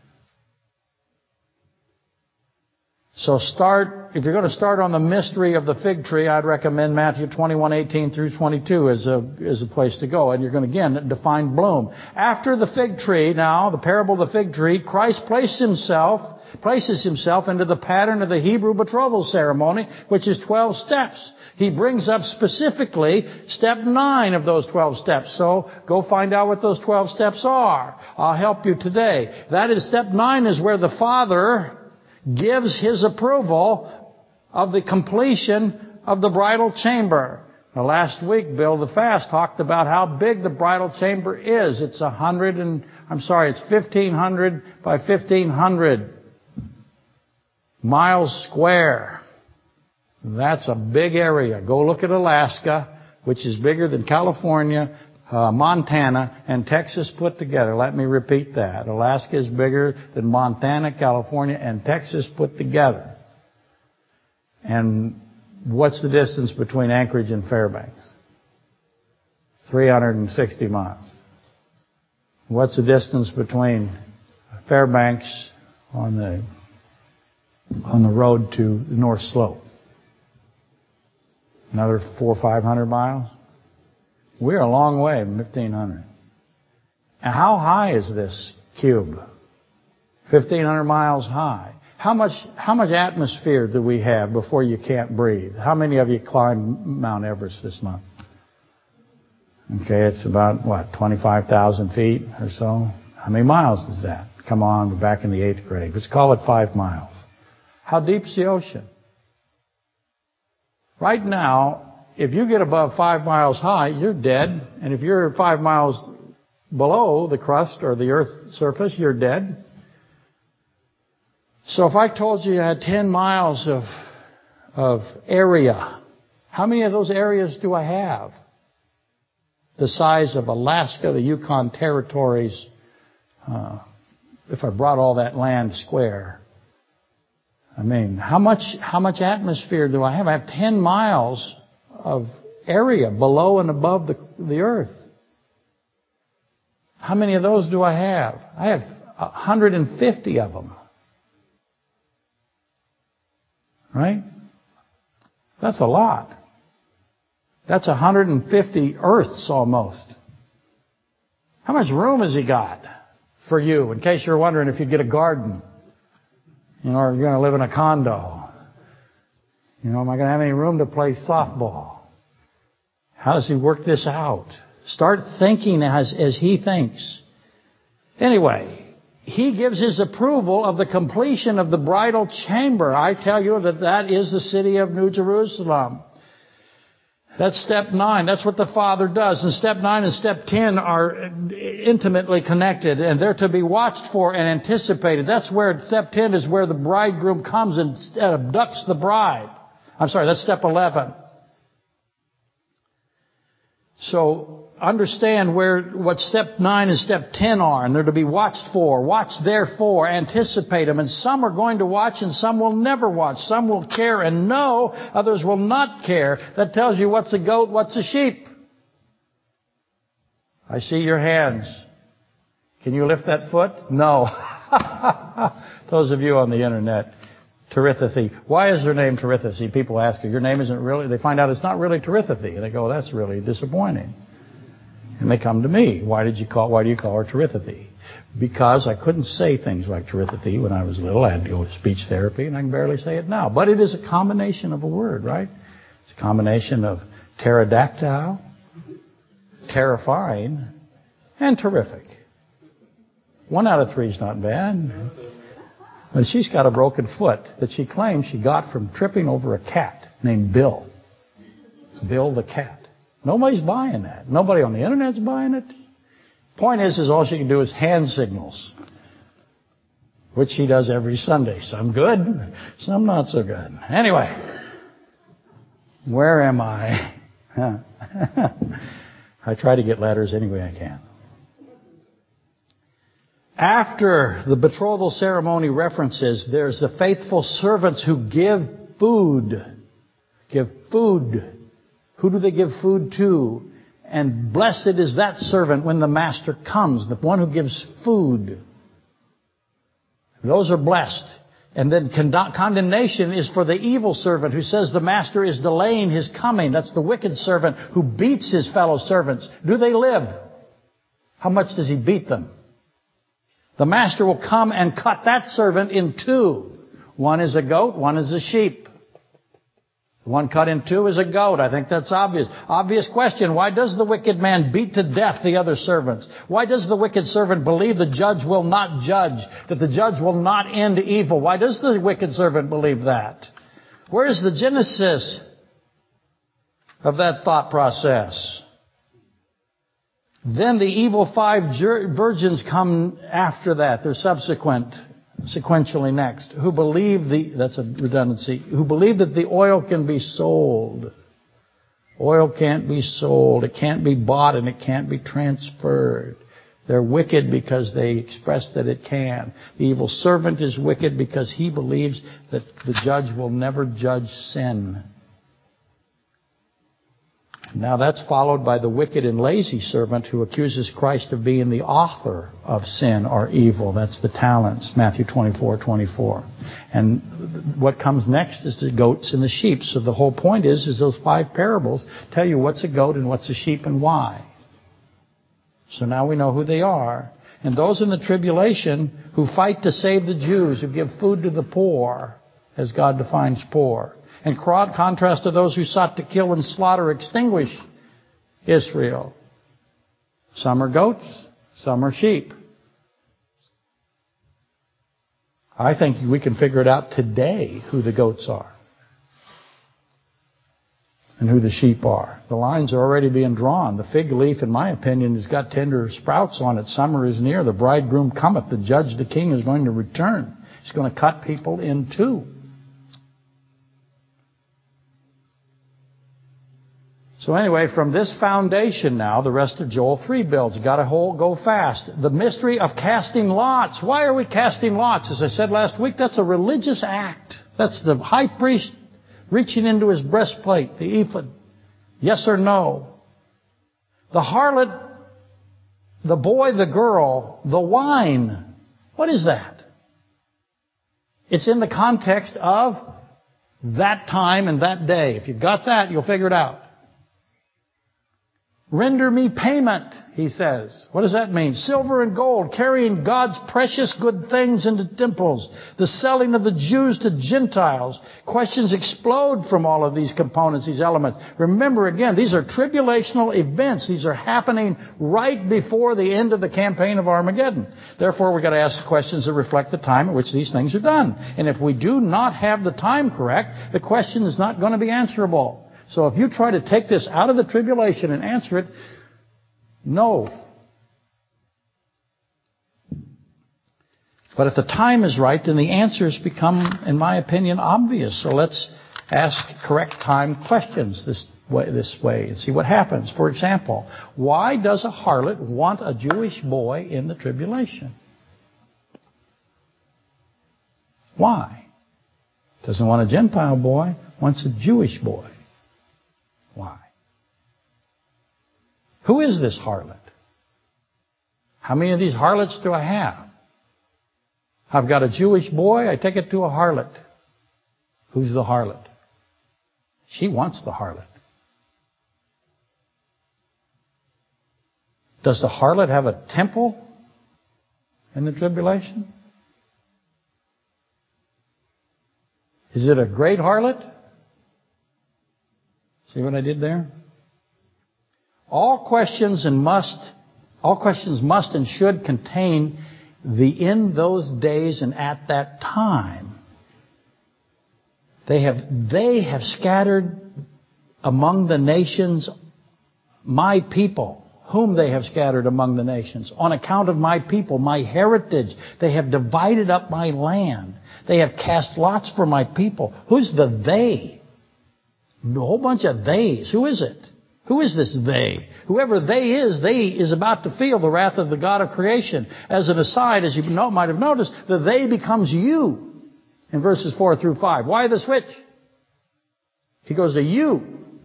So start, if you're going to start on the mystery of the fig tree, I'd recommend Matthew twenty-one, eighteen through twenty-two as a, as a place to go. And you're going to, again, define bloom. After the fig tree, now, the parable of the fig tree, Christ placed himself, places himself into the pattern of the Hebrew betrothal ceremony, which is twelve steps. He brings up specifically step nine of those twelve steps. So go find out what those twelve steps are. I'll help you today. That is, step nine is where the Father gives His approval of the completion of the bridal chamber. Now, last week, Bill the Fast talked about how big the bridal chamber is. It's a hundred and, I'm sorry, it's fifteen hundred by fifteen hundred miles square. That's a big area. Go look at Alaska, which is bigger than California, Uh, Montana, and Texas put together. Let me repeat that. Alaska is bigger than Montana, California, and Texas put together. And what's the distance between Anchorage and Fairbanks? three hundred sixty miles. What's the distance between Fairbanks on the on the road to the North Slope? Another four or five hundred miles? We're a long way, fifteen hundred. And how high is this cube? fifteen hundred miles high. How much, how much atmosphere do we have before you can't breathe? How many of you climbed Mount Everest this month? Okay, it's about, what, twenty-five thousand feet or so? How many miles is that? Come on, we're back in the eighth grade. Let's call it five miles. How deep's the ocean? Right now, if you get above five miles high, you're dead. And if you're five miles below the crust or the earth's surface, you're dead. So if I told you you had ten miles of, of area, how many of those areas do I have? The size of Alaska, the Yukon territories, uh, if I brought all that land square. I mean, how much, how much atmosphere do I have? I have ten miles of area below and above the, the earth. How many of those do I have? I have one hundred fifty of them. Right? That's a lot. That's one hundred fifty Earths almost. How much room has He got for you? In case you're wondering if you get a garden, you know, or you're going to live in a condo. You know, am I going to have any room to play softball? How does he work this out? Start thinking as, as he thinks. Anyway, he gives his approval of the completion of the bridal chamber. I tell you that that is the city of New Jerusalem. That's step nine. That's what the Father does. And step nine and step ten are intimately connected, and they're to be watched for and anticipated. That's where step ten is where the bridegroom comes and abducts the bride. I'm sorry, that's step eleven. So understand where what step nine and step ten are, and they're to be watched for. Watch therefore, anticipate them. And some are going to watch and some will never watch. Some will care and know, others will not care. That tells you what's a goat, what's a sheep. I see your hands. Can you lift that foot? No. Those of you on the internet. Terithathy. Why is their name Terithathy? People ask her, your name isn't really, they find out it's not really Terithathy. And they go, that's really disappointing. And they come to me. Why did you call, why do you call her Terithathy? Because I couldn't say things like Terithathy when I was little. I had to go to speech therapy and I can barely say it now. But it is a combination of a word, right? It's a combination of pterodactyl, terrifying, and terrific. One out of three is not bad. And she's got a broken foot that she claims she got from tripping over a cat named Bill. Bill the cat. Nobody's buying that. Nobody on the internet's buying it. Point is, is all she can do is hand signals, which she does every Sunday. Some good, some not so good. Anyway, where am I? I try to get letters any way I can. After the betrothal ceremony references, there's the faithful servants who give food. Give food. Who do they give food to? And blessed is that servant when the master comes, the one who gives food. Those are blessed. And then condemnation is for the evil servant who says the master is delaying his coming. That's the wicked servant who beats his fellow servants. Do they live? How much does he beat them? The master will come and cut that servant in two. One is a goat, one is a sheep. The one cut in two is a goat. I think that's obvious. Obvious question. Why does the wicked man beat to death the other servants? Why does the wicked servant believe the judge will not judge, that the judge will not end evil? Why does the wicked servant believe that? Where is the genesis of that thought process? Then the evil five virgins come after that. They're subsequent, sequentially next. Who believe the, that's a redundancy, who believe that the oil can be sold. Oil can't be sold. It can't be bought and it can't be transferred. They're wicked because they express that it can. The evil servant is wicked because he believes that the judge will never judge sin. Now that's followed by the wicked and lazy servant who accuses Christ of being the author of sin or evil. That's the talents, Matthew twenty-four twenty-four. And what comes next is the goats and the sheep. So the whole point is, is those five parables tell you what's a goat and what's a sheep and why. So now we know who they are. And those in the tribulation who fight to save the Jews, who give food to the poor, as God defines poor. In contrast to those who sought to kill and slaughter, extinguish Israel. Some are goats, some are sheep. I think we can figure it out today who the goats are and who the sheep are. The lines are already being drawn. The fig leaf, in my opinion, has got tender sprouts on it. Summer is near. The bridegroom cometh. The judge, the king, is going to return. He's going to cut people in two. So anyway, from this foundation now, the rest of Joel three builds. Got to hold, go fast. The mystery of casting lots. Why are we casting lots? As I said last week, that's a religious act. That's the high priest reaching into his breastplate, the ephod. Yes or no? The harlot, the boy, the girl, the wine. What is that? It's in the context of that time and that day. If you've got that, you'll figure it out. Render me payment, he says. What does that mean? Silver and gold, carrying God's precious good things into temples. The selling of the Jews to Gentiles. Questions explode from all of these components, these elements. Remember again, these are tribulational events. These are happening right before the end of the campaign of Armageddon. Therefore, we've got to ask questions that reflect the time at which these things are done. And if we do not have the time correct, the question is not going to be answerable. So if you try to take this out of the tribulation and answer it, no. But if the time is right, then the answers become, in my opinion, obvious. So let's ask correct time questions this way, this way and see what happens. For example, why does a harlot want a Jewish boy in the tribulation? Why? Doesn't want a Gentile boy, wants a Jewish boy. Why? Who is this harlot? How many of these harlots do I have? I've got a Jewish boy, I take it to a harlot. Who's the harlot? She wants the harlot. Does the harlot have a temple in the tribulation? Is it a great harlot? See what I did there? All questions and must, all questions must and should contain the in those days and at that time. They have, they have scattered among the nations my people, whom they have scattered among the nations. On account of my people, my heritage, they have divided up my land. They have cast lots for my people. Who's the they? A whole bunch of theys. Who is it? Who is this they? Whoever they is, they is about to feel the wrath of the God of creation. As an aside, as you know, might have noticed, the they becomes you in verses four through five. Why the switch? He goes to you.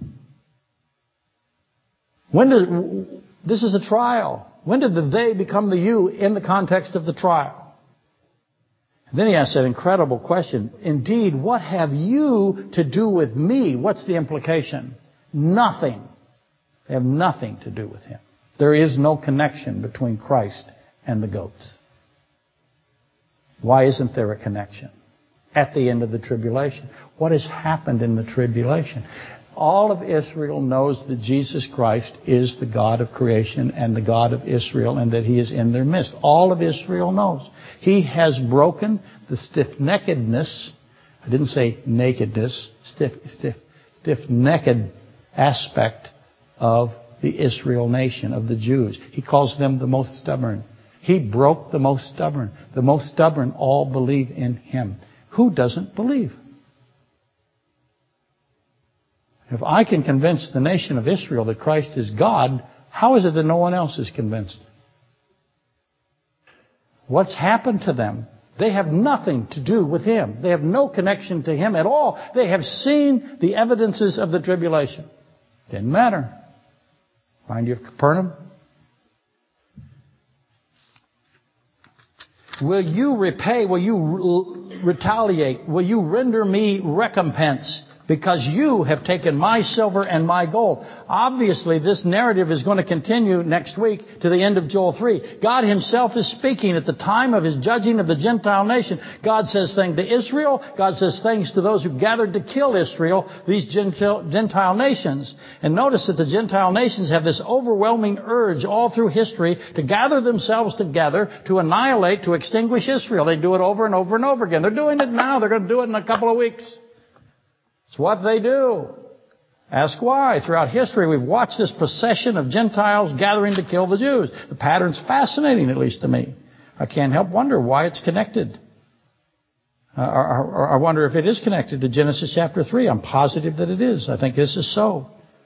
When did, this is a trial. When did the they become the you in the context of the trial? And then he asks that incredible question. Indeed, what have you to do with me? What's the implication? Nothing. They have nothing to do with him. There is no connection between Christ and the goats. Why isn't there a connection? At the end of the tribulation. What has happened in the tribulation? All of Israel knows that Jesus Christ is the God of creation and the God of Israel and that He is in their midst. All of Israel knows. He has broken the stiff-neckedness, I didn't say nakedness, stiff, stiff, stiff-necked aspect of the Israel nation, of the Jews. He calls them the most stubborn. He broke the most stubborn. The most stubborn all believe in Him. Who doesn't believe? If I can convince the nation of Israel that Christ is God, how is it that no one else is convinced? What's happened to them? They have nothing to do with Him. They have no connection to Him at all. They have seen the evidences of the tribulation. Didn't matter. Mind you of Capernaum? Will you repay? Will you retaliate? Will you render me recompense? Because you have taken my silver and my gold. Obviously, this narrative is going to continue next week to the end of Joel three. God Himself is speaking at the time of His judging of the Gentile nation. God says things to Israel. God says things to those who gathered to kill Israel, these Gentile, Gentile nations. And notice that the Gentile nations have this overwhelming urge all through history to gather themselves together to annihilate, to extinguish Israel. They do it over and over and over again. They're doing it now. They're going to do it in a couple of weeks. It's what they do. Ask why. Throughout history, we've watched this procession of Gentiles gathering to kill the Jews. The pattern's fascinating, at least to me. I can't help wonder why it's connected. Uh, or, or I wonder if it is connected to Genesis chapter three. I'm positive that it is. I think this is so.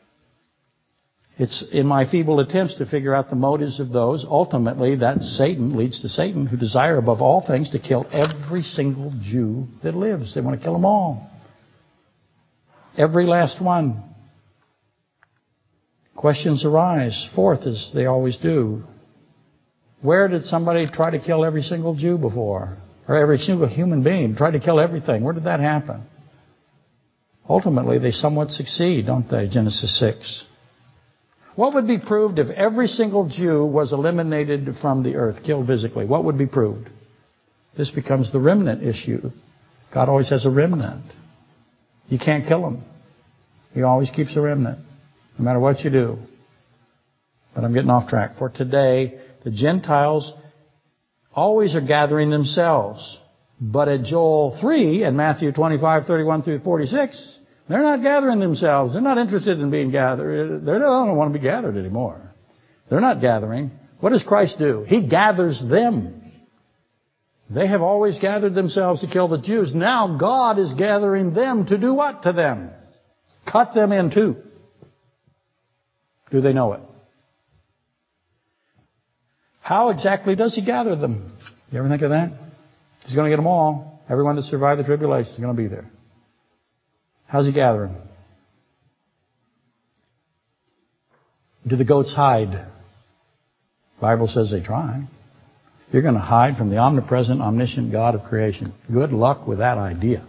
It's in my feeble attempts to figure out the motives of those. Ultimately, that Satan leads to Satan, who desire above all things to kill every single Jew that lives. They want to kill them all. Every last one. Questions arise. Fourth, as they always do. Where did somebody try to kill every single Jew before? Or every single human being try to kill everything? Where did that happen? Ultimately, they somewhat succeed, don't they? Genesis six. What would be proved if every single Jew was eliminated from the earth, killed physically? What would be proved? This becomes the remnant issue. God always has a remnant. You can't kill them. He always keeps a remnant, no matter what you do. But I'm getting off track. For today, the Gentiles always are gathering themselves. But at Joel three and Matthew twenty-five, thirty-one through forty-six, they're not gathering themselves. They're not interested in being gathered. They don't want to be gathered anymore. They're not gathering. What does Christ do? He gathers them. They have always gathered themselves to kill the Jews. Now God is gathering them to do what to them? Cut them in two. Do they know it? How exactly does He gather them? You ever think of that? He's going to get them all. Everyone that survived the tribulation is going to be there. How's He gather them? Do the goats hide? The Bible says they try. You're going to hide from the omnipresent, omniscient God of creation. Good luck with that idea.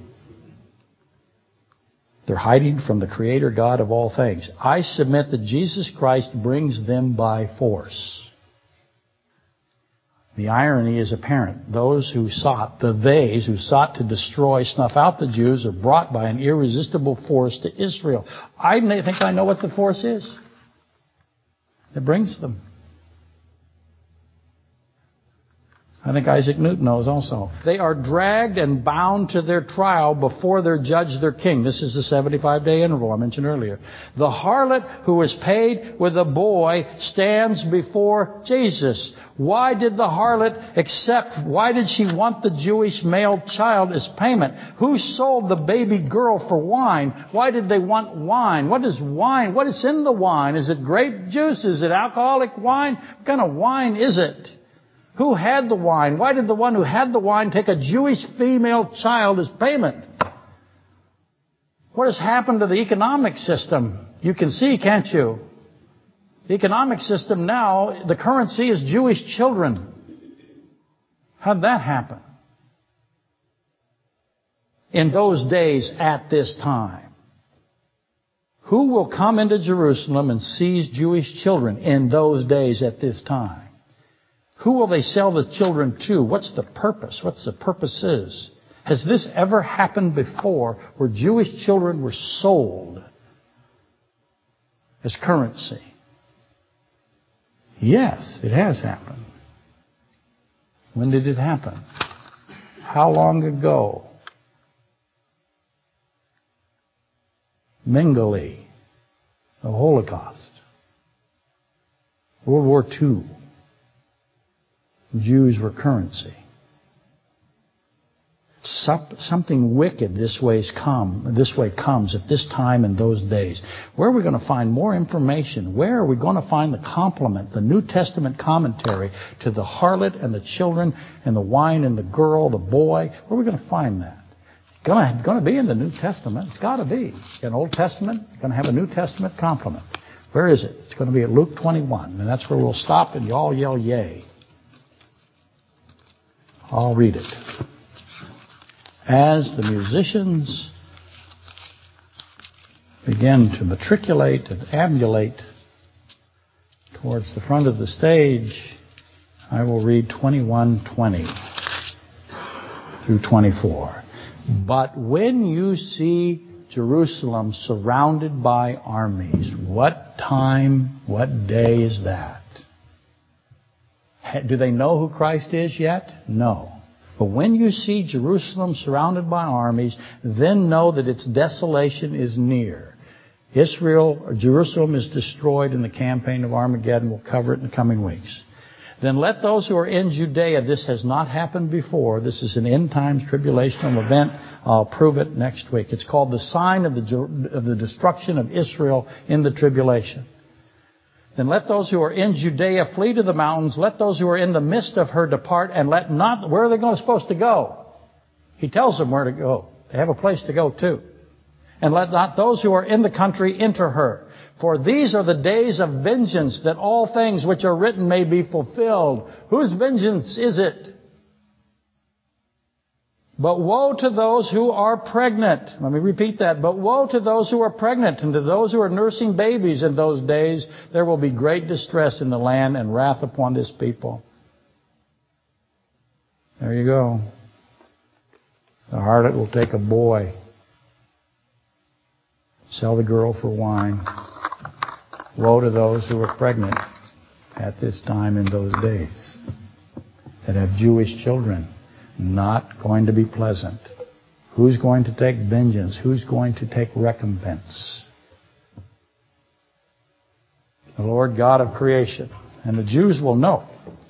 They're hiding from the Creator God of all things. I submit that Jesus Christ brings them by force. The irony is apparent. Those who sought, the theys who sought to destroy, snuff out the Jews, are brought by an irresistible force to Israel. I think I know what the force is that brings them. I think Isaac Newton knows also. They are dragged and bound to their trial before their judge, their king. This is the seventy-five day interval I mentioned earlier. The harlot who was paid with a boy stands before Jesus. Why did the harlot accept? Why did she want the Jewish male child as payment? Who sold the baby girl for wine? Why did they want wine? What is wine? What is in the wine? Is it grape juice? Is it alcoholic wine? What kind of wine is it? Who had the wine? Why did the one who had the wine take a Jewish female child as payment? What has happened to the economic system? You can see, can't you? The economic system now, the currency is Jewish children. How did that happen? In those days, at this time. Who will come into Jerusalem and seize Jewish children in those days at this time? Who will they sell the children to? What's the purpose? What's the purposes? Has this ever happened before where Jewish children were sold as currency? Yes, it has happened. When did it happen? How long ago? Mengele, the Holocaust, World War Two. Jews were currency. Something wicked this way's come, this way comes at this time in those days. Where are we going to find more information? Where are we going to find the complement, the New Testament commentary to the harlot and the children and the wine and the girl, the boy? Where are we going to find that? It's going to, going to be in the New Testament. It's got to be. An Old Testament, going to have a New Testament complement. Where is it? It's going to be at Luke twenty-one, and that's where we'll stop and you all yell yay. I'll read it. As the musicians begin to matriculate and ambulate towards the front of the stage, I will read twenty-one twenty through twenty-four. But when you see Jerusalem surrounded by armies, what time, what day is that? Do they know who Christ is yet? No. But when you see Jerusalem surrounded by armies, then know that its desolation is near. Israel, or Jerusalem is destroyed in the campaign of Armageddon. We'll cover it in the coming weeks. Then let those who are in Judea, this has not happened before. This is an end times tribulational event. I'll prove it next week. It's called the sign of the, of the destruction of Israel in the tribulation. Then let those who are in Judea flee to the mountains. Let those who are in the midst of her depart, and let not... Where are they going, supposed to go? He tells them where to go. They have a place to go too. And let not those who are in the country enter her. For these are the days of vengeance, that all things which are written may be fulfilled. Whose vengeance is it? But woe to those who are pregnant. Let me repeat that. But woe to those who are pregnant and to those who are nursing babies in those days. There will be great distress in the land and wrath upon this people. There you go. The harlot will take a boy, sell the girl for wine. Woe to those who are pregnant at this time in those days that have Jewish children. Not going to be pleasant. Who's going to take vengeance? Who's going to take recompense? The Lord God of creation. And the Jews will know